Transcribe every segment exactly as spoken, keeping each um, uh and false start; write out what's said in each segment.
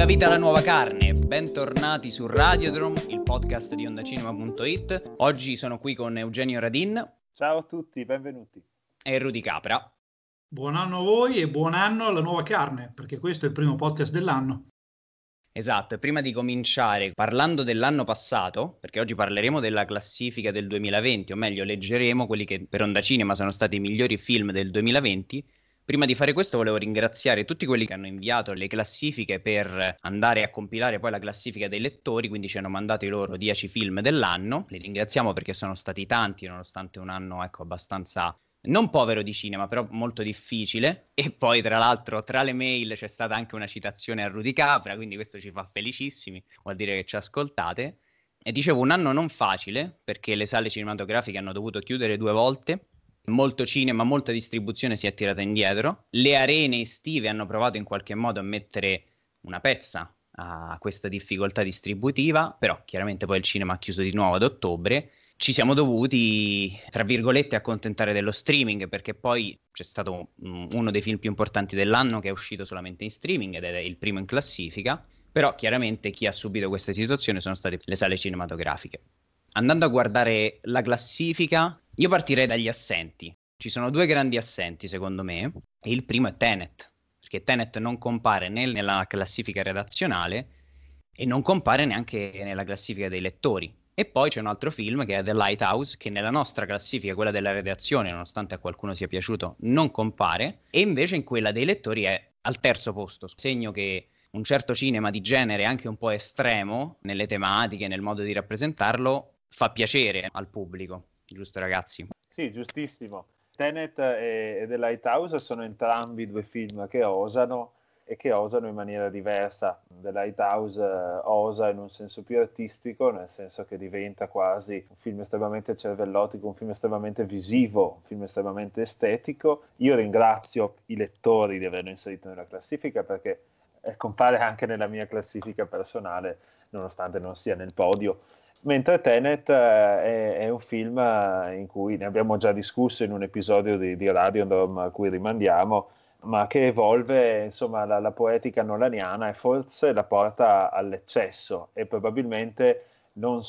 La vita alla nuova carne, bentornati su Radiodrome, il podcast di ondacinema punto it. Oggi sono qui con Eugenio Radin. Ciao a tutti, benvenuti. E Rudy Capra. Buon anno a voi e buon anno alla nuova carne, perché questo è il primo podcast dell'anno. Esatto, e prima di cominciare parlando dell'anno passato, perché oggi parleremo della classifica del duemilaventi, o meglio leggeremo quelli che per Ondacinema sono stati i migliori film del duemilaventi. Prima di fare questo volevo ringraziare tutti quelli che hanno inviato le classifiche per andare a compilare poi la classifica dei lettori, quindi ci hanno mandato i loro dieci film dell'anno. Li ringraziamo perché sono stati tanti, nonostante un anno ecco abbastanza non povero di cinema, però molto difficile. E poi tra l'altro tra le mail c'è stata anche una citazione a Rudy Capra, quindi questo ci fa felicissimi, vuol dire che ci ascoltate. E dicevo un anno non facile perché le sale cinematografiche hanno dovuto chiudere due volte. Molto cinema, molta distribuzione si è tirata indietro. Le arene estive hanno provato in qualche modo a mettere una pezza a questa difficoltà distributiva, però chiaramente poi il cinema ha chiuso di nuovo ad ottobre. Ci siamo dovuti, tra virgolette, accontentare dello streaming, perché poi c'è stato um, uno dei film più importanti dell'anno che è uscito solamente in streaming ed è il primo in classifica, però chiaramente chi ha subito questa situazione sono state le sale cinematografiche. Andando a guardare la classifica, io partirei dagli assenti. Ci sono due grandi assenti secondo me, e il primo è Tenet, perché Tenet non compare né nella classifica redazionale e non compare neanche nella classifica dei lettori. E poi c'è un altro film che è The Lighthouse, che nella nostra classifica, quella della redazione, nonostante a qualcuno sia piaciuto, non compare, e invece in quella dei lettori è al terzo posto, segno che un certo cinema di genere, anche un po' estremo, nelle tematiche, nel modo di rappresentarlo, fa piacere al pubblico, giusto ragazzi? Sì, giustissimo. Tenet e, e The Lighthouse sono entrambi due film che osano, e che osano in maniera diversa. The Lighthouse eh, osa in un senso più artistico, nel senso che diventa quasi un film estremamente cervellotico, un film estremamente visivo, un film estremamente estetico. Io ringrazio i lettori di averlo inserito nella classifica perché eh, compare anche nella mia classifica personale, nonostante non sia nel podio. Mentre Tenet eh, è, è un film eh, in cui ne abbiamo già discusso in un episodio di, di Radiodrome a cui rimandiamo, ma che evolve insomma la, la poetica nolaniana e forse la porta all'eccesso, e probabilmente non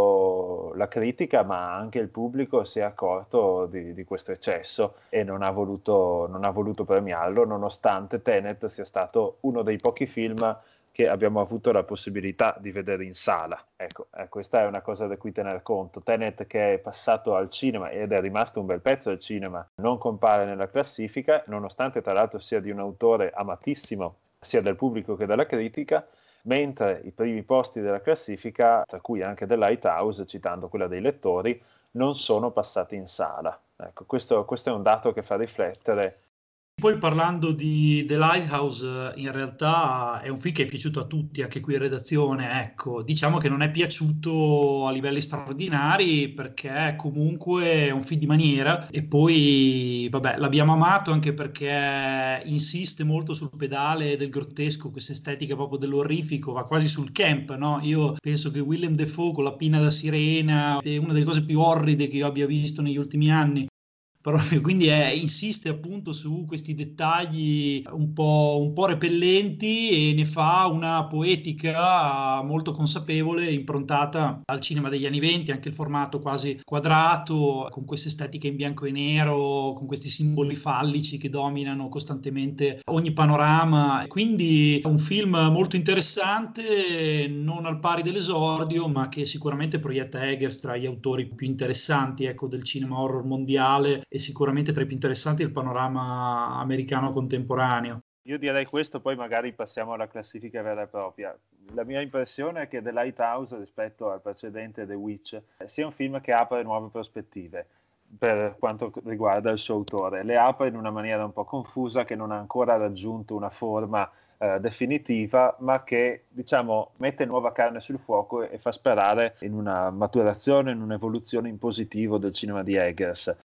solo la critica ma anche il pubblico si è accorto di, di questo eccesso e non ha voluto, non ha voluto premiarlo, nonostante Tenet sia stato uno dei pochi film che abbiamo avuto la possibilità di vedere in sala. Ecco, eh, questa è una cosa da cui tener conto. Tenet, che è passato al cinema ed è rimasto un bel pezzo al cinema, non compare nella classifica, nonostante tra l'altro sia di un autore amatissimo sia dal pubblico che dalla critica, mentre i primi posti della classifica, tra cui anche The Lighthouse, citando quella dei lettori, non sono passati in sala. Ecco, questo, questo è un dato che fa riflettere. Poi parlando di The Lighthouse, in realtà è un film che è piaciuto a tutti, anche qui in redazione, ecco. Diciamo che non è piaciuto a livelli straordinari perché comunque è un film di maniera, e poi vabbè, l'abbiamo amato anche perché insiste molto sul pedale del grottesco, questa estetica proprio dell'orrifico, va quasi sul camp, no? Io penso che Willem Dafoe con la pinna da sirena è una delle cose più orride che io abbia visto negli ultimi anni. Proprio, quindi è, insiste appunto su questi dettagli un po', un po' repellenti e ne fa una poetica molto consapevole, improntata al cinema degli anni venti, anche il formato quasi quadrato, con queste estetiche in bianco e nero, con questi simboli fallici che dominano costantemente ogni panorama. Quindi è un film molto interessante, non al pari dell'esordio, ma che sicuramente proietta Eggers tra gli autori più interessanti, ecco, del cinema horror mondiale, e sicuramente tra i più interessanti del panorama americano contemporaneo. Io direi questo, poi magari passiamo alla classifica vera e propria. La mia impressione è che The Lighthouse, rispetto al precedente The Witch, sia un film che apre nuove prospettive per quanto riguarda il suo autore. Le apre in una maniera un po' confusa, che non ha ancora raggiunto una forma eh, definitiva, ma che, diciamo, mette nuova carne sul fuoco e fa sperare in una maturazione, in un'evoluzione in positivo del cinema di Eggers.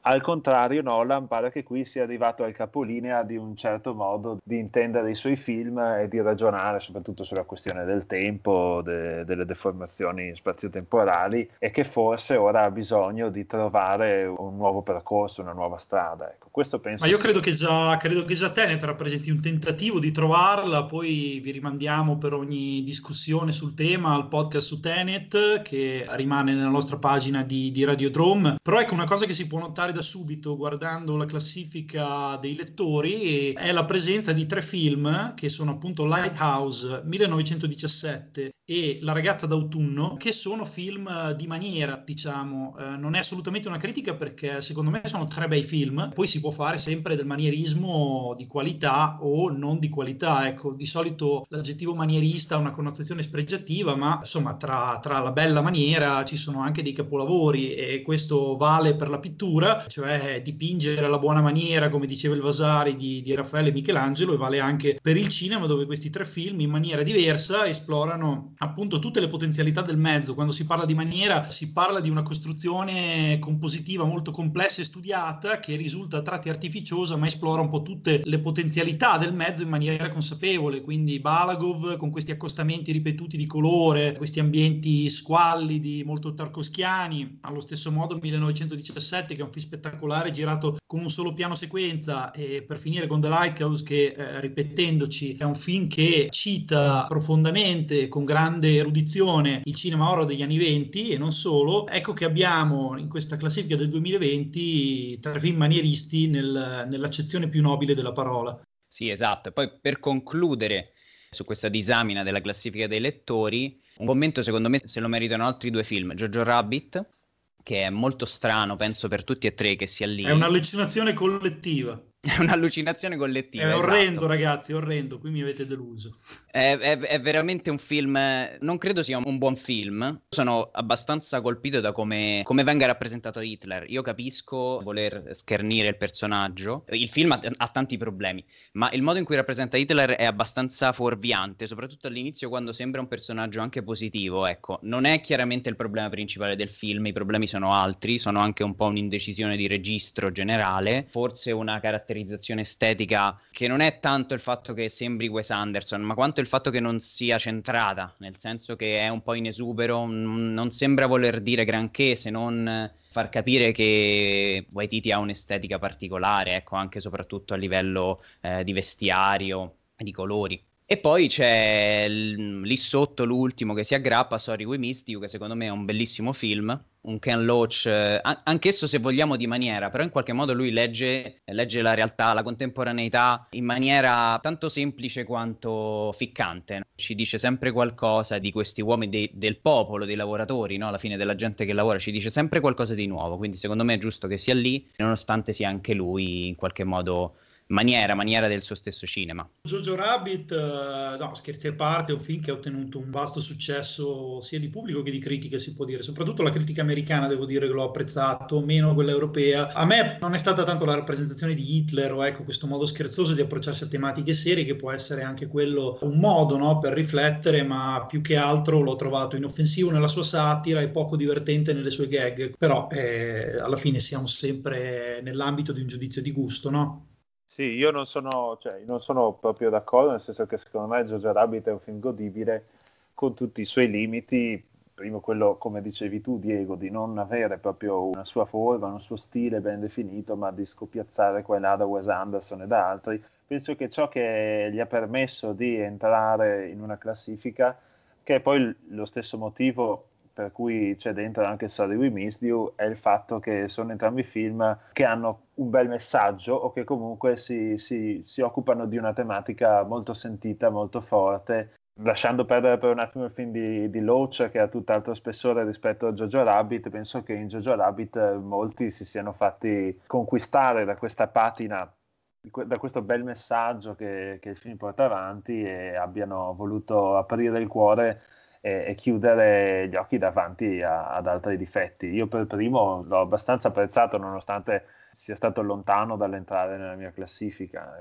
Al contrario, Nolan pare che qui sia arrivato al capolinea di un certo modo di intendere i suoi film e di ragionare soprattutto sulla questione del tempo, de- delle deformazioni spazio-temporali, e che forse ora ha bisogno di trovare un nuovo percorso, una nuova strada. Ecco, questo penso Ma io sia... credo che già, credo che già Tenet rappresenti un tentativo di trovarla, poi vi rimandiamo per ogni discussione sul tema al podcast su Tenet, che rimane nella nostra pagina di, di Radiodrome. Però ecco, una cosa che si può notare da subito guardando la classifica dei lettori è la presenza di tre film che sono appunto Lighthouse millenovecentodiciassette e La ragazza d'autunno, che sono film di maniera, diciamo. Eh, non è assolutamente una critica, perché secondo me sono tre bei film. Poi si può fare sempre del manierismo di qualità o non di qualità. Ecco, di solito l'aggettivo manierista ha una connotazione spregiativa, ma insomma tra, tra la bella maniera ci sono anche dei capolavori, e questo vale per la pittura, cioè dipingere alla buona maniera, come diceva il Vasari, di, di Raffaele e Michelangelo, e vale anche per il cinema, dove questi tre film in maniera diversa esplorano appunto tutte le potenzialità del mezzo. Quando si parla di maniera si parla di una costruzione compositiva molto complessa e studiata, che risulta a tratti artificiosa, ma esplora un po' tutte le potenzialità del mezzo in maniera consapevole. Quindi Balagov con questi accostamenti ripetuti di colore, questi ambienti squallidi molto tarkovskiani, allo stesso modo millenovecentodiciassette, che è un film spettacolare girato con un solo piano sequenza, e per finire con The Lighthouse, che eh, ripetendoci è un film che cita profondamente, con grande erudizione, il cinema oro degli anni venti e non solo. Ecco che abbiamo in questa classifica del duemilaventi tre film manieristi nel, nell'accezione più nobile della parola. Sì, esatto. E poi per concludere su questa disamina della classifica dei lettori, un commento secondo me se lo meritano altri due film. Jojo Rabbit, che è molto strano, penso per tutti e tre che sia lì. È un'allucinazione collettiva. È un'allucinazione collettiva, È orrendo, esatto. ragazzi, è orrendo, qui mi avete deluso. È, è- è veramente un film, non credo sia un buon film. Sono abbastanza colpito da come, come venga rappresentato Hitler. Io capisco voler schernire il personaggio. Il film ha, ha tanti problemi, ma il modo in cui rappresenta Hitler è abbastanza fuorviante, soprattutto all'inizio, quando sembra un personaggio anche positivo. Ecco, non è chiaramente il problema principale del film, i problemi sono altri, sono anche un po' un'indecisione di registro generale, forse una caratterizzazione estetica che non è tanto il fatto che sembri Wes Anderson, ma quanto il fatto che non sia centrata, nel senso che è un po' in esubero, n- non sembra voler dire granché, se non far capire che Waititi ha un'estetica particolare, ecco, anche e soprattutto a livello eh, di vestiario, di colori. E poi c'è l- lì sotto l'ultimo che si aggrappa, Sorry We Missed You, che secondo me è un bellissimo film, un Ken Loach, eh, an- anch'esso se vogliamo di maniera, però in qualche modo lui legge, legge la realtà, la contemporaneità in maniera tanto semplice quanto ficcante. Ci dice sempre qualcosa di questi uomini dei- del popolo, dei lavoratori, no? Alla fine della gente che lavora, ci dice sempre qualcosa di nuovo, quindi secondo me è giusto che sia lì, nonostante sia anche lui in qualche modo maniera, maniera del suo stesso cinema. Jojo Rabbit, eh, no, scherzi a parte, è un film che ha ottenuto un vasto successo sia di pubblico che di critica, si può dire. Soprattutto la critica americana, devo dire che l'ho apprezzato, meno quella europea. A me non è stata tanto la rappresentazione di Hitler, o ecco questo modo scherzoso di approcciarsi a tematiche serie, che può essere anche quello un modo, no, per riflettere, ma più che altro l'ho trovato inoffensivo nella sua satira e poco divertente nelle sue gag. Però eh, alla fine siamo sempre nell'ambito di un giudizio di gusto, no? Sì, io non sono, cioè, non sono proprio d'accordo, nel senso che secondo me Jojo Rabbit è un film godibile con tutti i suoi limiti. Primo quello, come dicevi tu, Diego, di non avere proprio una sua forma, un suo stile ben definito, ma di scopiazzare qua e là da Wes Anderson e da altri. Penso che ciò che gli ha permesso di entrare in una classifica, che è poi lo stesso motivo per cui c'è dentro anche Sorry We Missed You, è il fatto che sono entrambi film che hanno un bel messaggio o che comunque si, si, si occupano di una tematica molto sentita, molto forte, lasciando perdere per un attimo il film di, di Loach, che ha tutt'altro spessore rispetto a Jojo Rabbit. Penso che in Jojo Rabbit molti si siano fatti conquistare da questa patina, da questo bel messaggio che, che il film porta avanti, e abbiano voluto aprire il cuore e, e chiudere gli occhi davanti a, ad altri difetti. Io per primo l'ho abbastanza apprezzato, nonostante sia stato lontano dall'entrare nella mia classifica.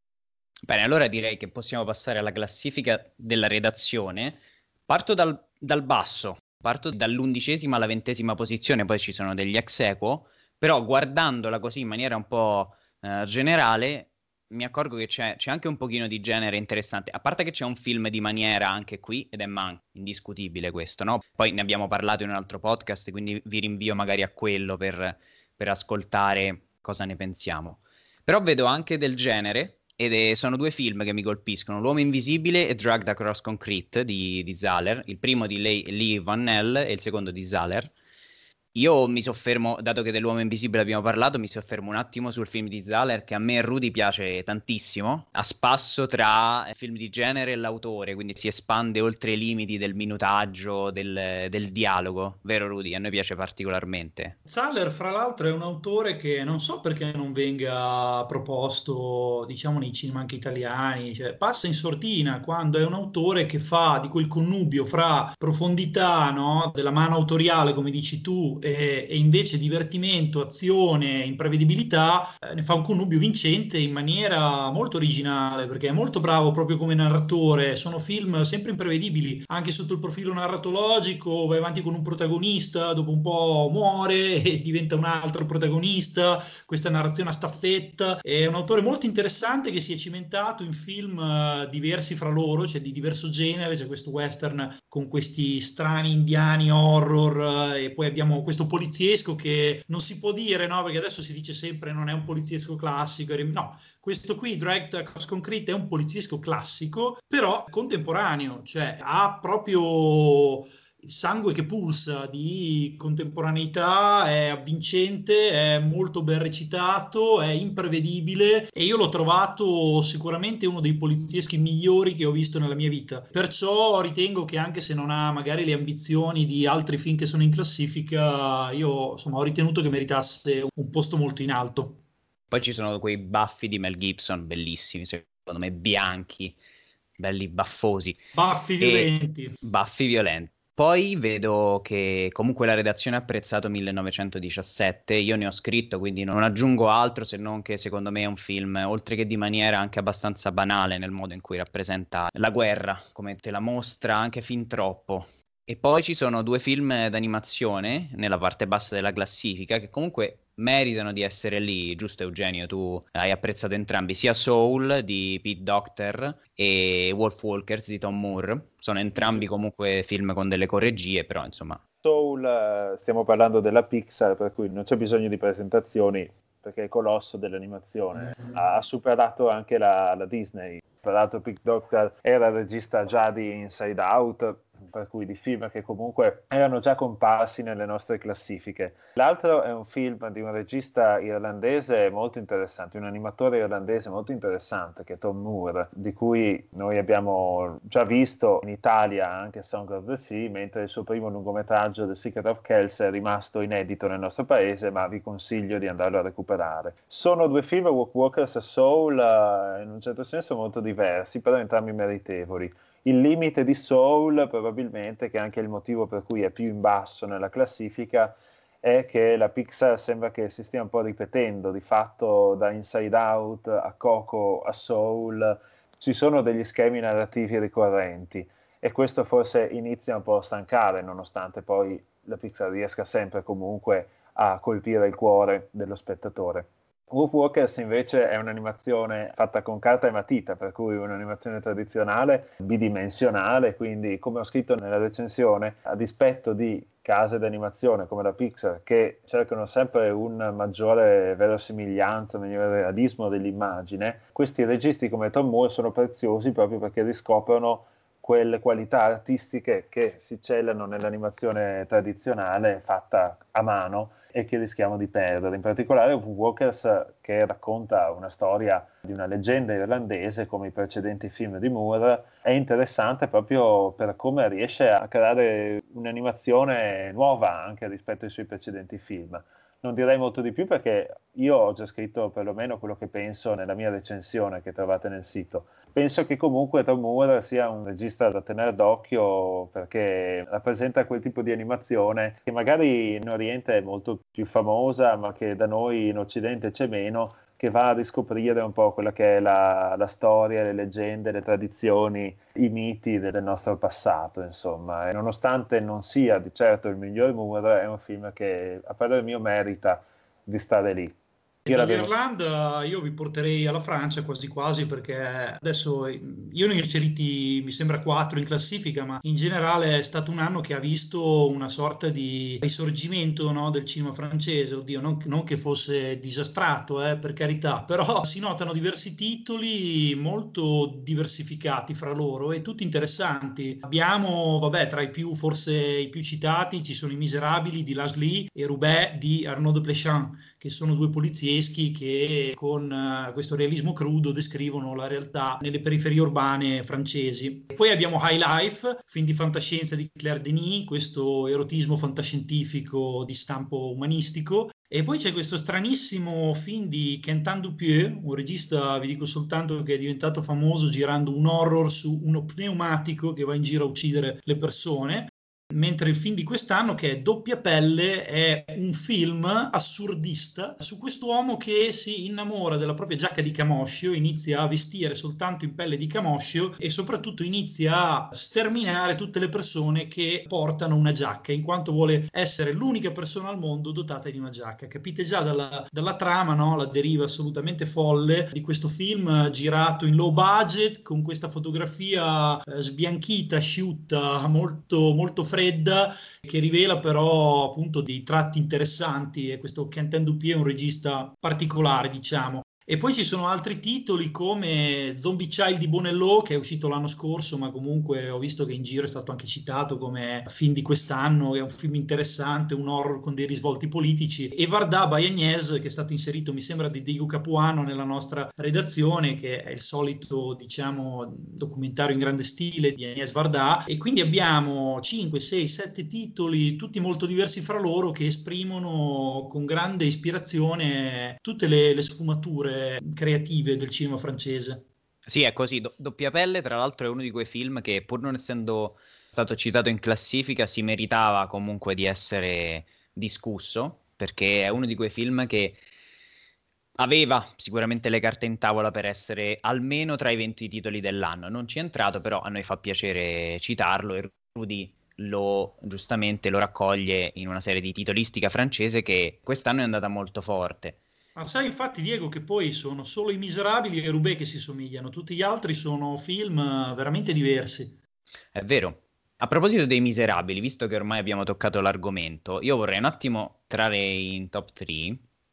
Bene, allora direi che possiamo passare alla classifica della redazione. Parto dal, dal basso, parto dall'undicesima alla ventesima posizione, poi ci sono degli ex aequo. Però guardandola così in maniera un po' eh, generale, mi accorgo che c'è, c'è anche un pochino di genere interessante, a parte che c'è un film di maniera anche qui, ed è Mank, indiscutibile questo, no? Poi ne abbiamo parlato in un altro podcast, quindi vi rinvio magari a quello per, per ascoltare cosa ne pensiamo. Però vedo anche del genere, ed è- sono due film che mi colpiscono, L'Uomo Invisibile e Dragged Across Concrete di, di Zahler, il primo di Lee, Lee Van Nell e il secondo di Zahler. Io mi soffermo, dato che dell'Uomo Invisibile abbiamo parlato, mi soffermo un attimo sul film di Zahler che a me e Rudy piace tantissimo, a spasso tra film di genere e l'autore, quindi si espande oltre i limiti del minutaggio, del, del dialogo, vero Rudy? A noi piace particolarmente. Zaller, fra l'altro, è un autore che non so perché non venga proposto, diciamo, nei cinema anche italiani, cioè, passa in sordina quando è un autore che fa di quel connubio fra profondità, no, della mano autoriale, come dici tu, e, e invece divertimento, azione, imprevedibilità, eh, ne fa un connubio vincente in maniera molto originale, perché è molto bravo proprio come narratore. Sono film sempre imprevedibili, anche sotto il profilo narratologico, vai avanti con un protagonista, dopo un po' muore e diventa un altro protagonista, questa narrazione a staffetta. È un autore molto interessante che si è cimentato in film uh, diversi fra loro, cioè di diverso genere, c'è questo western con questi strani indiani horror, uh, e poi abbiamo questo poliziesco che non si può dire, no? Perché adesso si dice sempre non è un poliziesco classico, no, questo qui, Dragged Across Concrete, è un poliziesco classico, però contemporaneo, cioè ha proprio il sangue che pulsa di contemporaneità, è avvincente, è molto ben recitato, è imprevedibile e io l'ho trovato sicuramente uno dei polizieschi migliori che ho visto nella mia vita. Perciò ritengo che anche se non ha magari le ambizioni di altri film che sono in classifica, io insomma ho ritenuto che meritasse un posto molto in alto. Poi ci sono quei baffi di Mel Gibson, bellissimi, secondo me, bianchi, belli baffosi, Baffi e violenti. baffi violenti. Poi vedo che comunque la redazione ha apprezzato millenovecentodiciassette, io ne ho scritto, quindi non aggiungo altro se non che secondo me è un film, oltre che di maniera, anche abbastanza banale nel modo in cui rappresenta la guerra, come te la mostra anche fin troppo. E poi ci sono due film d'animazione nella parte bassa della classifica che comunque meritano di essere lì, giusto Eugenio? Tu hai apprezzato entrambi, sia Soul di Pete Docter e Wolf Walkers di Tom Moore. Sono entrambi comunque film con delle corregie, però insomma. Soul, eh, stiamo parlando della Pixar, per cui non c'è bisogno di presentazioni, perché è il colosso dell'animazione. Ha, ha superato anche la, la Disney. Tra l'altro Pete Docter era regista già di Inside Out, per cui di film che comunque erano già comparsi nelle nostre classifiche. L'altro è un film di un regista irlandese molto interessante, un animatore irlandese molto interessante, che è Tom Moore, di cui noi abbiamo già visto in Italia anche Song of the Sea, mentre il suo primo lungometraggio The Secret of Kells è rimasto inedito nel nostro paese, ma vi consiglio di andarlo a recuperare. Sono due film, Walk Walkers e Soul, in un certo senso molto diversi, però entrambi meritevoli. Il limite di Soul, probabilmente, che è anche il motivo per cui è più in basso nella classifica, è che la Pixar sembra che si stia un po' ripetendo. Di fatto, da Inside Out a Coco a Soul, ci sono degli schemi narrativi ricorrenti e questo forse inizia un po' a stancare, nonostante poi la Pixar riesca sempre comunque a colpire il cuore dello spettatore. Wolf Walkers invece è un'animazione fatta con carta e matita, per cui un'animazione tradizionale, bidimensionale, quindi come ho scritto nella recensione, a dispetto di case d'animazione come la Pixar che cercano sempre un maggiore verosimiglianza, un migliore realismo dell'immagine, questi registi come Tom Moore sono preziosi proprio perché riscoprono quelle qualità artistiche che si celano nell'animazione tradizionale fatta a mano e che rischiamo di perdere. In particolare Walkers, che racconta una storia di una leggenda irlandese come i precedenti film di Moore, è interessante proprio per come riesce a creare un'animazione nuova anche rispetto ai suoi precedenti film. Non direi molto di più perché io ho già scritto perlomeno quello che penso nella mia recensione che trovate nel sito. Penso che comunque Tom Moore sia un regista da tenere d'occhio perché rappresenta quel tipo di animazione che magari in Oriente è molto più famosa, ma che da noi in Occidente c'è meno, che va a riscoprire un po' quella che è la, la storia, le leggende, le tradizioni, i miti del nostro passato, insomma. E nonostante non sia di certo il miglior Moore, è un film che a parer mio merita di stare lì. Dall'Irlanda io vi porterei alla Francia quasi quasi, perché adesso io ne ho inseriti mi sembra quattro in classifica, ma in generale è stato un anno che ha visto una sorta di risorgimento, no, del cinema francese. Oddio, non, non che fosse disastrato, eh, per carità, però si notano diversi titoli molto diversificati fra loro e tutti interessanti. Abbiamo, vabbè, tra i più forse i più citati ci sono I Miserabili di Laszlo e Roubaix di Arnaud de Pléchin, che sono due polizieschi che con uh, questo realismo crudo descrivono la realtà nelle periferie urbane francesi. E poi abbiamo High Life, film di fantascienza di Claire Denis, questo erotismo fantascientifico di stampo umanistico. E poi c'è questo stranissimo film di Quentin Dupieux, un regista, vi dico soltanto, che è diventato famoso girando un horror su uno pneumatico che va in giro a uccidere le persone. Mentre il film di quest'anno, che è Doppia Pelle, è un film assurdista su quest'uomo che si innamora della propria giacca di camoscio, inizia a vestire soltanto in pelle di camoscio e soprattutto inizia a sterminare tutte le persone che portano una giacca, in quanto vuole essere l'unica persona al mondo dotata di una giacca. Capite già dalla, dalla trama, no? La deriva assolutamente folle di questo film girato in low budget, con questa fotografia eh, sbianchita, asciutta, molto, molto fredda, che rivela però appunto dei tratti interessanti, e questo Quentin Dupieux è un regista particolare, diciamo. E poi ci sono altri titoli come Zombie Child di Bonello, che è uscito l'anno scorso, ma comunque ho visto che in giro è stato anche citato come film di quest'anno. È un film interessante, un horror con dei risvolti politici. E Varda by Agnès, che è stato inserito, mi sembra, di Diego Capuano nella nostra redazione, che è il solito, diciamo, documentario in grande stile di Agnès Varda. E quindi abbiamo cinque, sei, sette titoli, tutti molto diversi fra loro, che esprimono con grande ispirazione tutte le, le sfumature creative del cinema francese. Sì, è così. Do- Doppia Pelle, tra l'altro, è uno di quei film che, pur non essendo stato citato in classifica, si meritava comunque di essere discusso, perché è uno di quei film che aveva sicuramente le carte in tavola per essere almeno tra i venti titoli dell'anno. Non ci è entrato, però a noi fa piacere citarlo, e Rudy lo giustamente lo raccoglie in una serie di titolistica francese che quest'anno è andata molto forte. Ma sai infatti, Diego, che poi sono solo I Miserabili e Roubaix che si somigliano, tutti gli altri sono film eh, veramente diversi. È vero. A proposito dei Miserabili, visto che ormai abbiamo toccato l'argomento, io vorrei un attimo trarre in top tre,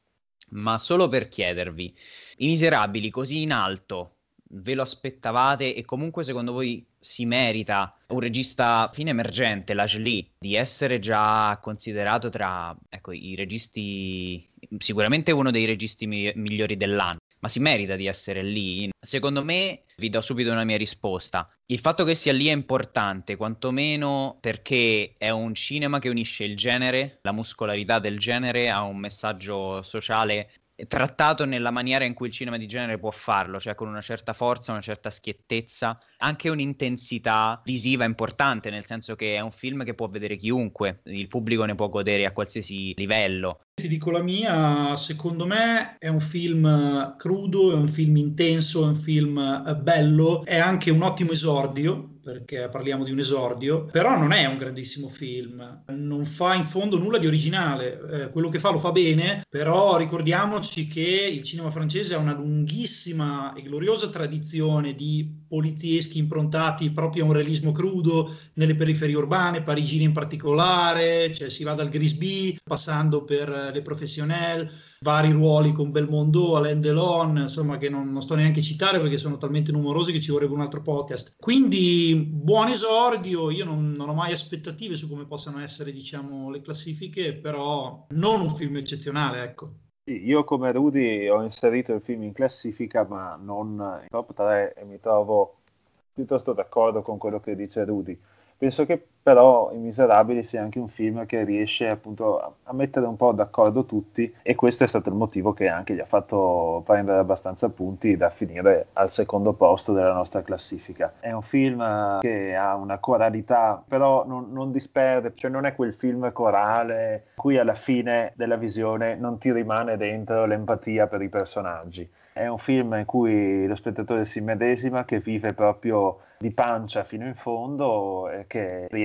ma solo per chiedervi, I Miserabili così in alto, ve lo aspettavate, e comunque secondo voi si merita un regista fine emergente, Laszlo, di essere già considerato tra, ecco, i registi, sicuramente uno dei registi mi- migliori dell'anno? Ma si merita di essere lì? Secondo me, vi do subito una mia risposta. Il fatto che sia lì è importante, quantomeno perché è un cinema che unisce il genere, la muscolarità del genere, a un messaggio sociale trattato nella maniera in cui il cinema di genere può farlo, cioè con una certa forza, una certa schiettezza, anche un'intensità visiva importante, nel senso che è un film che può vedere chiunque, il pubblico ne può godere a qualsiasi livello. Ti dico la mia, secondo me è un film eh, crudo, è un film intenso, è un film eh, bello, è anche un ottimo esordio, perché parliamo di un esordio, però non è un grandissimo film, non fa in fondo nulla di originale, eh, quello che fa lo fa bene, però ricordiamoci che il cinema francese ha una lunghissima e gloriosa tradizione di polizieschi improntati proprio a un realismo crudo nelle periferie urbane, parigine in particolare, cioè si va dal Grisby passando per le professionnel, vari ruoli con Belmondo, Alain Delon, insomma, che non, non sto neanche a citare perché sono talmente numerosi che ci vorrebbe un altro podcast. Quindi buon esordio, io non, non ho mai aspettative su come possano essere, diciamo, le classifiche, però non un film eccezionale, ecco. Io come Rudy ho inserito il film in classifica, ma non in top tre, e mi trovo piuttosto d'accordo con quello che dice Rudy. Penso che però I Miserabili sia anche un film che riesce appunto a, a mettere un po' d'accordo tutti, e questo è stato il motivo che anche gli ha fatto prendere abbastanza punti da finire al secondo posto della nostra classifica. È un film che ha una coralità, però non, non disperde, cioè non è quel film corale cui alla fine della visione non ti rimane dentro l'empatia per i personaggi. È un film in cui lo spettatore si medesima, che vive proprio di pancia fino in fondo e che riesce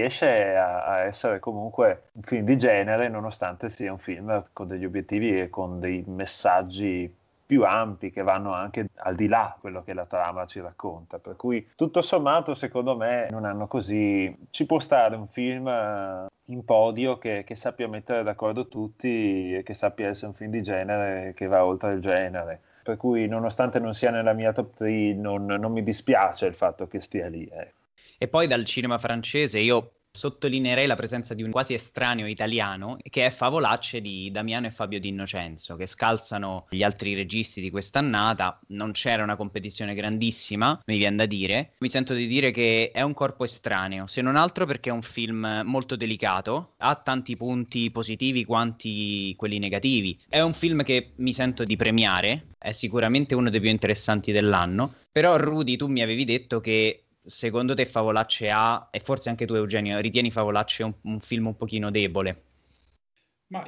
riesce a, a essere comunque un film di genere, nonostante sia un film con degli obiettivi e con dei messaggi più ampi che vanno anche al di là di quello che la trama ci racconta, per cui tutto sommato secondo me non hanno così, ci può stare un film in podio che, che sappia mettere d'accordo tutti e che sappia essere un film di genere che va oltre il genere, per cui nonostante non sia nella mia top tre non, non mi dispiace il fatto che stia lì. eh. E poi dal cinema francese io sottolineerei la presenza di un quasi estraneo italiano, che è Favolacce di Damiano e Fabio D'Innocenzo, che scalzano gli altri registi di quest'annata. Non c'era una competizione grandissima, mi viene da dire. Mi sento di dire che è un corpo estraneo, se non altro perché è un film molto delicato, ha tanti punti positivi quanti quelli negativi. È un film che mi sento di premiare, è sicuramente uno dei più interessanti dell'anno, però Rudy, tu mi avevi detto che secondo te Favolacce ha, e forse anche tu Eugenio, ritieni Favolacce un, un film un pochino debole? Ma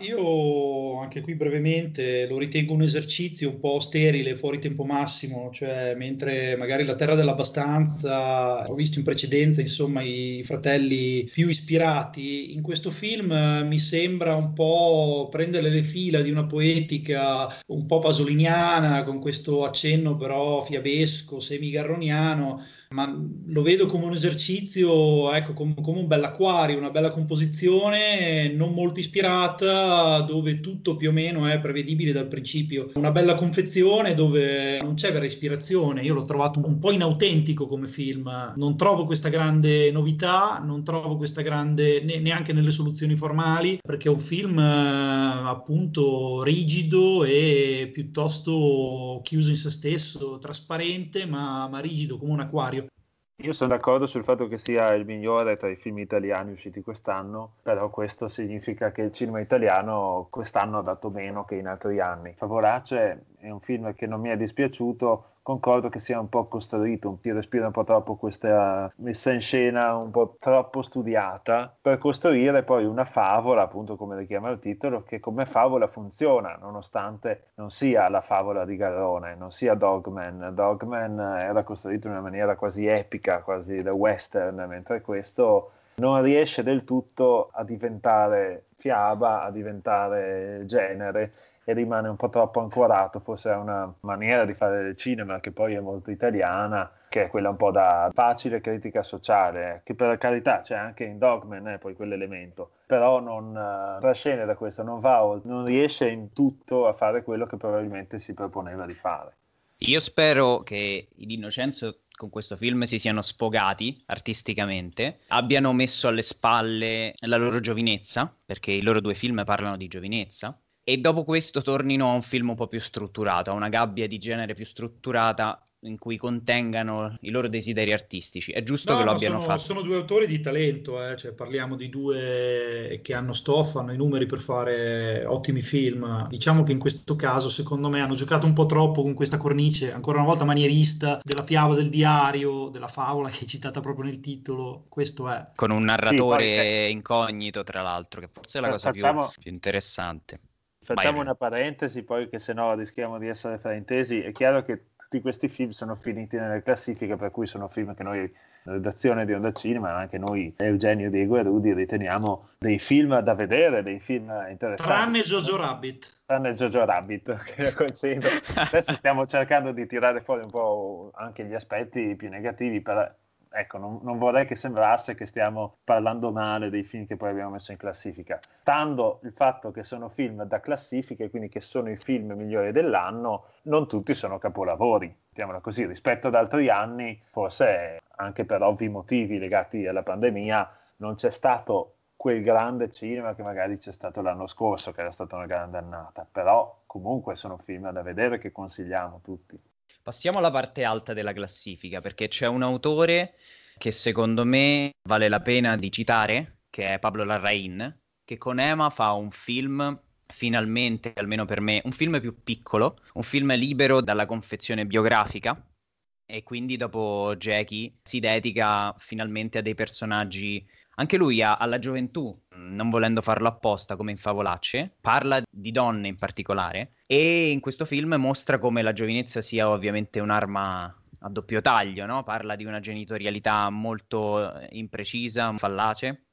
io anche qui brevemente lo ritengo un esercizio un po' sterile, fuori tempo massimo, cioè mentre magari La Terra dell'Abbastanza ho visto in precedenza, insomma, i fratelli più ispirati, in questo film eh, mi sembra un po' prendere le fila di una poetica un po' pasoliniana, con questo accenno però fiabesco, semi-garroniano, ma lo vedo come un esercizio, ecco, com- come un bell'acquario, una bella composizione, non molto ispirata, dove tutto più o meno è prevedibile dal principio. Una bella confezione dove non c'è vera ispirazione. Io l'ho trovato un po' inautentico come film. Non trovo questa grande novità, non trovo questa grande, ne- neanche nelle soluzioni formali, perché è un film eh, appunto rigido e piuttosto chiuso in se stesso, trasparente, ma, ma rigido come un acquario. Io sono d'accordo sul fatto che sia il migliore tra i film italiani usciti quest'anno, però questo significa che il cinema italiano quest'anno ha dato meno che in altri anni. Favolacce è un film che non mi è dispiaciuto, concordo che sia un po' costruito, si respira un po' troppo questa messa in scena un po' troppo studiata per costruire poi una favola, appunto come richiama il titolo, che come favola funziona, nonostante non sia la favola di Garrone, non sia Dogman. Dogman era costruito in una maniera quasi epica, quasi da western, mentre questo non riesce del tutto a diventare fiaba, a diventare genere, e rimane un po' troppo ancorato forse a una maniera di fare del cinema che poi è molto italiana, che è quella un po' da facile critica sociale, che per carità c'è anche in Dogman, eh, poi quell'elemento, però non uh, trascende da questo, non va oltre, non riesce in tutto a fare quello che probabilmente si proponeva di fare. Io spero che i D'Innocenzo con questo film si siano sfogati artisticamente, abbiano messo alle spalle la loro giovinezza, perché i loro due film parlano di giovinezza, e dopo questo tornino a un film un po' più strutturato, a una gabbia di genere più strutturata in cui contengano i loro desideri artistici. È giusto che No, lo ma abbiano sono, fatto. sono due autori di talento, eh, cioè parliamo di due che hanno stoffa, hanno i numeri per fare ottimi film. Diciamo che in questo caso, secondo me, hanno giocato un po' troppo con questa cornice, ancora una volta manierista, della fiaba del diario, della favola che è citata proprio nel titolo. Questo è. Con un Sì, poi eh, narratore incognito, tra l'altro, che forse è la cosa più, facciamo, più interessante. Vai, facciamo Eugenio. una parentesi, poi che se no rischiamo di essere fraintesi. È chiaro che tutti questi film sono finiti nelle classifiche, per cui sono film che noi, la redazione di Onda Cinema, ma anche noi, Eugenio, Diego e Rudy, riteniamo dei film da vedere, dei film interessanti. Tranne Jojo Rabbit. Tranne Jojo Rabbit, che concedo. Adesso stiamo cercando di tirare fuori un po' anche gli aspetti più negativi, per, ecco, non, non vorrei che sembrasse che stiamo parlando male dei film che poi abbiamo messo in classifica. Stando il fatto che sono film da classifica e quindi che sono i film migliori dell'anno, non tutti sono capolavori, mettiamola così, rispetto ad altri anni, forse anche per ovvi motivi legati alla pandemia, non c'è stato quel grande cinema che magari c'è stato l'anno scorso, che era stata una grande annata, però comunque sono film da vedere che consigliamo tutti. Passiamo alla parte alta della classifica, perché c'è un autore che secondo me vale la pena di citare, che è Pablo Larraín, che con Ema fa un film, finalmente, almeno per me, un film più piccolo, un film libero dalla confezione biografica, e quindi dopo Jackie si dedica finalmente a dei personaggi, anche lui ha, alla gioventù, non volendo farlo apposta come in Favolacce, parla di donne in particolare, e in questo film mostra come la giovinezza sia ovviamente un'arma a doppio taglio, no? Parla di una genitorialità molto imprecisa, fallace,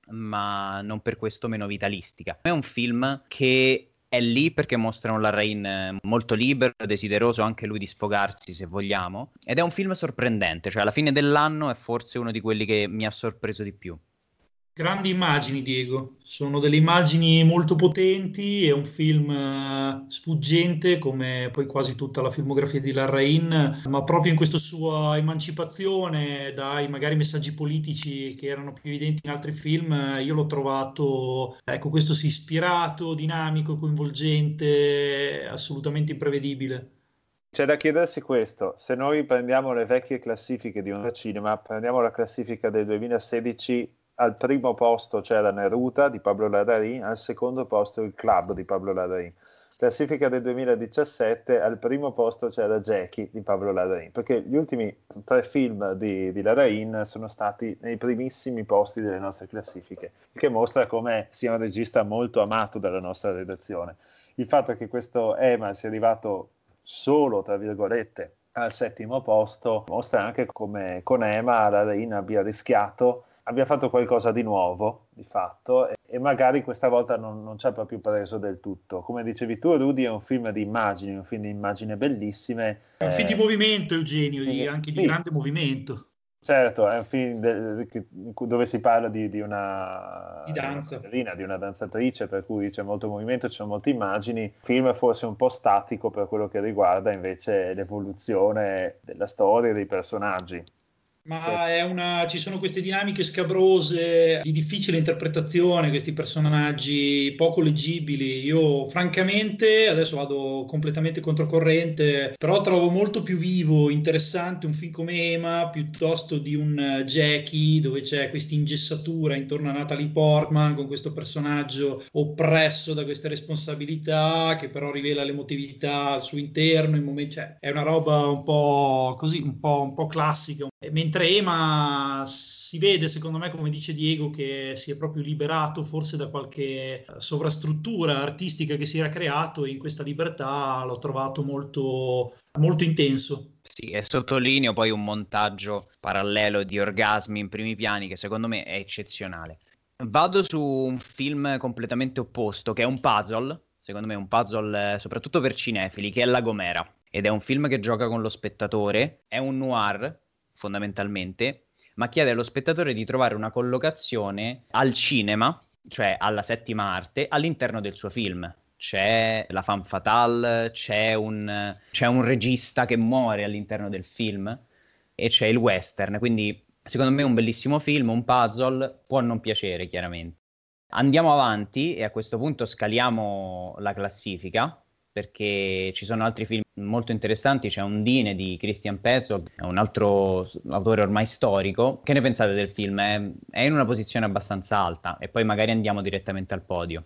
ma non per questo meno vitalistica. È un film che è lì perché mostrano Larraín molto libero, desideroso anche lui di sfogarsi se vogliamo, ed è un film sorprendente, cioè alla fine dell'anno è forse uno di quelli che mi ha sorpreso di più. Grandi immagini, Diego, sono delle immagini molto potenti, è un film eh, sfuggente come poi quasi tutta la filmografia di Larraín, ma proprio in questa sua emancipazione dai magari messaggi politici che erano più evidenti in altri film, eh, io l'ho trovato, ecco, questo sì, ispirato, dinamico, coinvolgente, assolutamente imprevedibile. C'è da chiedersi questo: se noi prendiamo le vecchie classifiche di un cinema, prendiamo la classifica del duemilasedici, al primo posto c'era Neruda di Pablo Larraín, al secondo posto il Club di Pablo Larraín. Classifica del duemiladiciassette, al primo posto c'era Jackie di Pablo Larraín, perché gli ultimi tre film di, di Larraín sono stati nei primissimi posti delle nostre classifiche, il che mostra come sia un regista molto amato dalla nostra redazione. Il fatto che questo Ema sia arrivato solo, tra virgolette, al settimo posto mostra anche come con Ema Larraín abbia rischiato, abbia fatto qualcosa di nuovo, di fatto, e, e magari questa volta non, non ci ha proprio preso del tutto. Come dicevi tu, Rudy, è un film di immagini, un film di immagini bellissime. È un film di Eh, movimento, Eugenio, di- quindi, anche di sì, grande movimento, certo, è un film de- che- dove si parla di, di di una, di una danza. ballerina, di una danzatrice, per cui c'è molto movimento, ci sono molte immagini. Il film è forse un po' statico per quello che riguarda invece l'evoluzione della storia e dei personaggi. Che- Ma è una, ci sono queste dinamiche scabrose di difficile interpretazione, questi personaggi poco leggibili. Io, francamente, adesso vado completamente controcorrente, però trovo molto più vivo, interessante un film come Ema piuttosto di un eh, Jackie, dove c'è questa ingessatura intorno a Natalie Portman con questo personaggio oppresso da queste responsabilità, che però rivela l'emotività al suo interno. In momenti, cioè, è una roba un po' così, un po', un po' classica. E mentre Ema si vede, secondo me, come dice Diego, che si è proprio liberato forse da qualche sovrastruttura artistica che si era creato, e in questa libertà l'ho trovato molto, molto intenso. Sì, e sottolineo poi un montaggio parallelo di orgasmi in primi piani che secondo me è eccezionale. Vado su un film completamente opposto, che è un puzzle, secondo me è un puzzle eh, soprattutto per cinefili, che è La Gomera. Ed è un film che gioca con lo spettatore, è un noir fondamentalmente, ma chiede allo spettatore di trovare una collocazione al cinema, cioè alla settima arte, all'interno del suo film. C'è la femme fatale, c'è un, c'è un regista che muore all'interno del film e c'è il western, quindi secondo me è un bellissimo film, un puzzle, può non piacere chiaramente. Andiamo avanti e a questo punto scaliamo la classifica perché ci sono altri film molto interessanti, c'è Undine di Christian Petzold, è un altro autore ormai storico. Che ne pensate del film? È, è in una posizione abbastanza alta e poi magari andiamo direttamente al podio.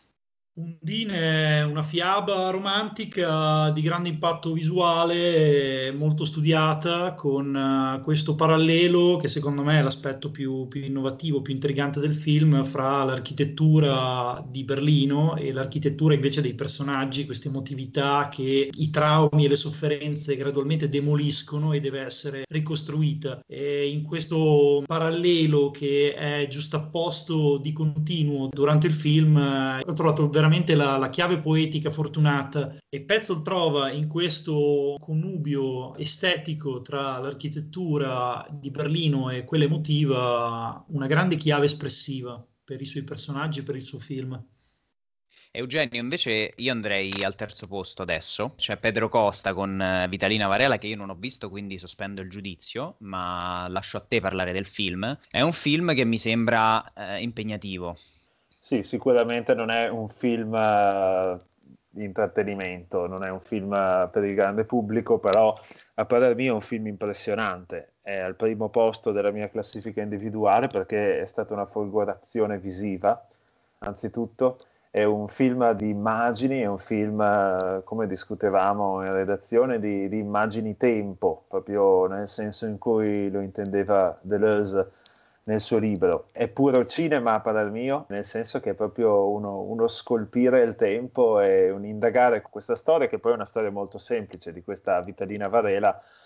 Undine è una fiaba romantica di grande impatto visuale, molto studiata, con eh, questo parallelo che secondo me è l'aspetto più, più innovativo, più intrigante del film, fra l'architettura di Berlino e l'architettura invece dei personaggi, questa emotività che i traumi e le sofferenze gradualmente demoliscono e deve essere ricostruita. E in questo parallelo che è giustapposto di continuo durante il film, eh, ho trovato veramente la, la chiave poetica fortunata, e Petzold trova in questo connubio estetico tra l'architettura di Berlino e quella emotiva una grande chiave espressiva per i suoi personaggi e per il suo film. Eugenio, invece io andrei al terzo posto adesso. C'è Pedro Costa con eh, Vitalina Varela che io non ho visto, quindi sospendo il giudizio, ma lascio a te parlare del film. È un film che mi sembra eh, impegnativo. Sì, sicuramente non è un film eh, di intrattenimento, non è un film eh, per il grande pubblico, però a parer mio è un film impressionante. È al primo posto della mia classifica individuale perché è stata una folgorazione visiva, anzitutto. È un film di immagini, è un film, eh, come discutevamo in redazione, di, di immagini tempo, proprio nel senso in cui lo intendeva Deleuze nel suo libro. È puro cinema a parer mio, nel senso che è proprio uno, uno scolpire il tempo e un indagare questa storia, che poi è una storia molto semplice, di questa Vitalina Varela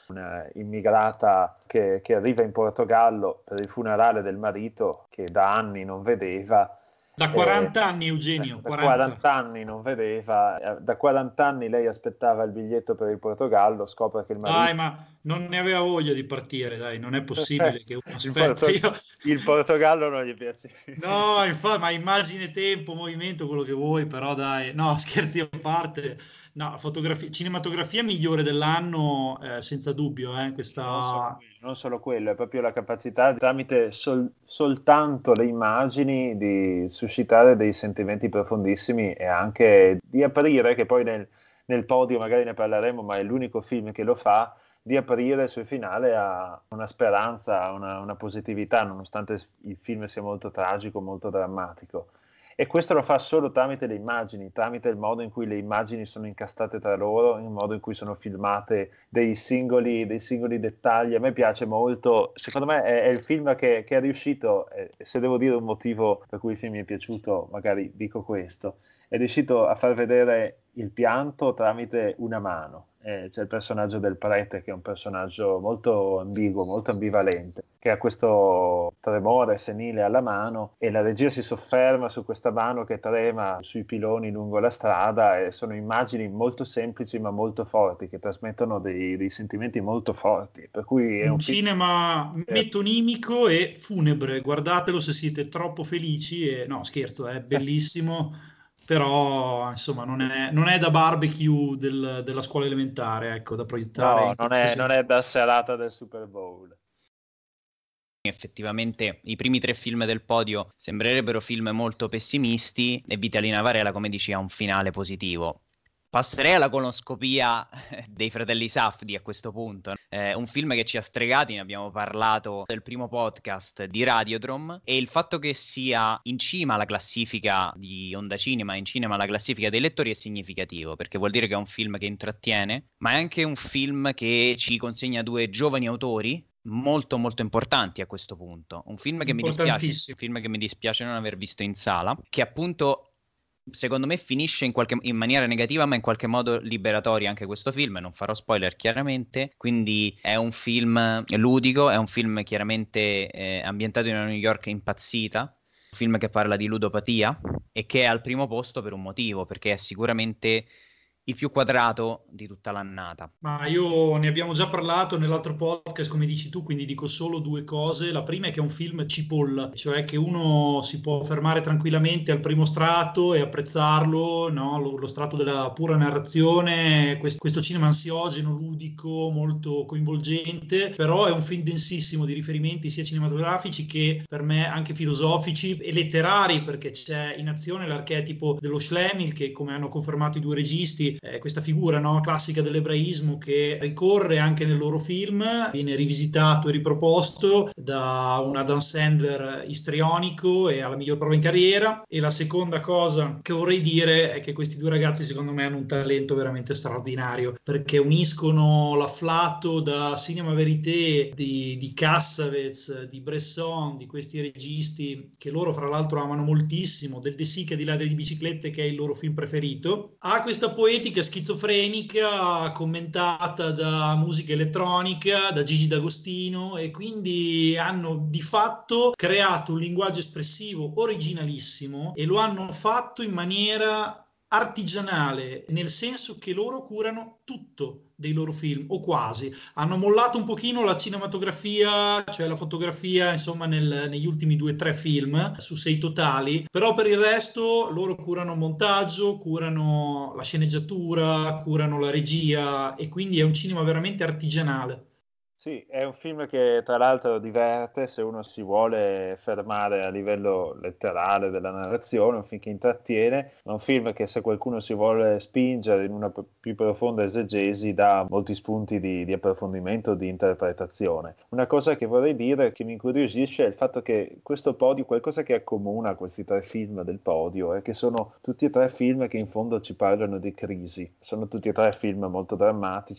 una immigrata che, che arriva in Portogallo per il funerale del marito che da anni non vedeva. Da quaranta anni, Eugenio, Da quaranta. quaranta anni non vedeva, da quaranta anni lei aspettava il biglietto per il Portogallo, scopre che il Dai, marito... ma non ne aveva voglia di partire, dai, non è possibile che uno il, aspetta. Porto- Io... il Portogallo non gli piace. No, infatti, ma immagine, tempo, movimento, quello che vuoi, però dai, no, scherzi a parte, no, fotografia, cinematografia migliore dell'anno, eh, senza dubbio, eh, Non solo questa... quello, non solo quello, è proprio la capacità tramite sol- soltanto le immagini di suscitare dei sentimenti profondissimi e anche di aprire, che poi nel, nel podio magari ne parleremo, ma è l'unico film che lo fa, di aprire sul finale a una speranza, a una, una positività, nonostante il film sia molto tragico, molto drammatico. E questo lo fa solo tramite le immagini, tramite il modo in cui le immagini sono incastate tra loro, il modo in cui sono filmate dei singoli, dei singoli dettagli. A me piace molto, secondo me è, è il film che, che è riuscito, eh, se devo dire un motivo per cui il film mi è piaciuto, magari dico questo, è riuscito a far vedere il pianto tramite una mano. Eh, c'è il personaggio del prete che è un personaggio molto ambiguo, molto ambivalente, che ha questo tremore senile alla mano e la regia si sofferma su questa mano che trema sui piloni lungo la strada e sono immagini molto semplici ma molto forti che trasmettono dei, dei sentimenti molto forti, per cui è Un un film... cinema eh, metonimico e funebre, guardatelo se siete troppo felici e no, scherzo, è bellissimo, però insomma non è, non è da barbecue del- della scuola elementare, ecco, da proiettare no, in non qualche è, non è serata. da serata del Super Bowl. Effettivamente i primi tre film del podio sembrerebbero film molto pessimisti e Vitalina Varela, come dici, ha un finale positivo. Passerei alla colonoscopia dei fratelli Safdie a questo punto. Eh, un film che ci ha stregati, ne abbiamo parlato nel primo podcast di Radiodrome, e il fatto che sia in cima alla classifica di Onda Cinema, in cinema alla classifica dei lettori è significativo, perché vuol dire che è un film che intrattiene, ma è anche un film che ci consegna due giovani autori molto molto importanti a questo punto. Un film che mi dispiace, un Importantissimo. film che mi dispiace non aver visto in sala, che appunto secondo me finisce in, qualche, in maniera negativa, ma in qualche modo liberatoria anche questo film. Non farò spoiler chiaramente, quindi è un film ludico, è un film chiaramente eh, ambientato in una New York impazzita, un film che parla di ludopatia e che è al primo posto per un motivo, perché è sicuramente il più quadrato di tutta l'annata. Ma io ne abbiamo già parlato nell'altro podcast, come dici tu, quindi dico solo due cose. La prima è che è un film cipolla, cioè che uno si può fermare tranquillamente al primo strato e apprezzarlo, no? Lo, lo strato della pura narrazione, quest- questo cinema ansiogeno, ludico, molto coinvolgente, però è un film densissimo di riferimenti sia cinematografici che per me anche filosofici e letterari, perché c'è in azione l'archetipo dello Schlemihl, che come hanno confermato i due registi, è questa figura, no, classica dell'ebraismo che ricorre anche nel loro film, viene rivisitato e riproposto da un Adam Sandler istrionico e alla miglior prova in carriera. E la seconda cosa che vorrei dire è che questi due ragazzi secondo me hanno un talento veramente straordinario, perché uniscono l'afflato da cinema verité di, di Cassavetes, di Bresson, di questi registi che loro fra l'altro amano moltissimo, del De Sica di Ladri di biciclette che è il loro film preferito, a questa poetica schizofrenica commentata da musica elettronica, da Gigi D'Agostino, e quindi hanno di fatto creato un linguaggio espressivo originalissimo e lo hanno fatto in maniera artigianale, nel senso che loro curano tutto dei loro film, o quasi. Hanno mollato un pochino la cinematografia, cioè la fotografia, insomma, nel, negli ultimi due o tre film, su sei totali, però per il resto loro curano il montaggio, curano la sceneggiatura, curano la regia, e quindi è un cinema veramente artigianale. Sì, è un film che tra l'altro diverte se uno si vuole fermare a livello letterale della narrazione, è un film che intrattiene, ma un film che se qualcuno si vuole spingere in una p- più profonda esegesi dà molti spunti di, di approfondimento, di interpretazione. Una cosa che vorrei dire che mi incuriosisce è il fatto che questo podio, qualcosa che accomuna questi tre film del podio, è che sono tutti e tre film che in fondo ci parlano di crisi, sono tutti e tre film molto drammatici,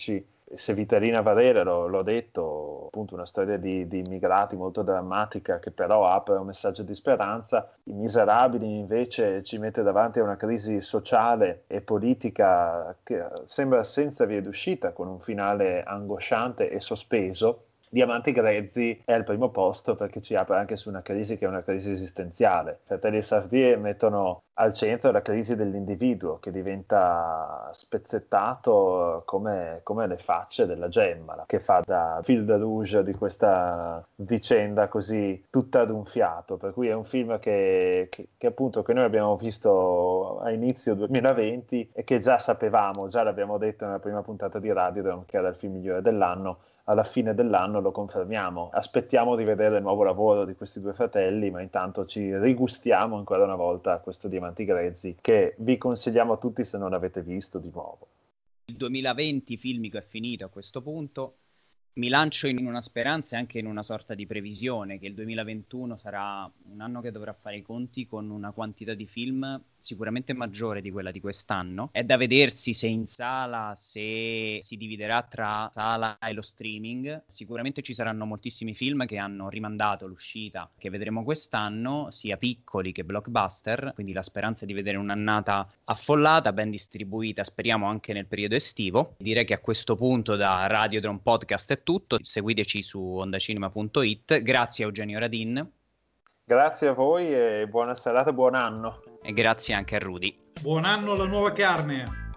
Se Vitalina Varela, l'ho, l'ho detto, appunto una storia di, di immigrati molto drammatica che però apre un messaggio di speranza. I Miserabili invece ci mette davanti a una crisi sociale e politica che sembra senza via d'uscita, con un finale angosciante e sospeso. Diamanti Grezzi è al primo posto perché ci apre anche su una crisi che è una crisi esistenziale. Fratelli Sardier mettono al centro la crisi dell'individuo che diventa spezzettato come, come le facce della gemma, che fa da fil de rouge di questa vicenda così tutta ad un fiato. Per cui è un film che, che, che appunto che noi abbiamo visto a inizio duemilaventi e che già sapevamo, già l'abbiamo detto nella prima puntata di Radio, che era il film migliore dell'anno. Alla fine dell'anno lo confermiamo. Aspettiamo di vedere il nuovo lavoro di questi due fratelli, ma intanto ci rigustiamo ancora una volta questo Diamanti Grezzi, che vi consigliamo a tutti se non l'avete visto di nuovo. Il duemilaventi filmico è finito a questo punto. Mi lancio in una speranza e anche in una sorta di previsione che il duemilaventuno sarà un anno che dovrà fare i conti con una quantità di film sicuramente maggiore di quella di quest'anno. È da vedersi se in sala, se si dividerà tra sala e lo streaming. Sicuramente ci saranno moltissimi film che hanno rimandato l'uscita che vedremo quest'anno, sia piccoli che blockbuster, quindi la speranza è di vedere un'annata affollata, ben distribuita, speriamo anche nel periodo estivo. Direi che a questo punto da Radiodrome Podcast è tutto, seguiteci su ondacinema punto it. Grazie a Eugenio Radin. Grazie a voi e buona serata, buon anno. E grazie anche a Rudy. Buon anno alla nuova carne.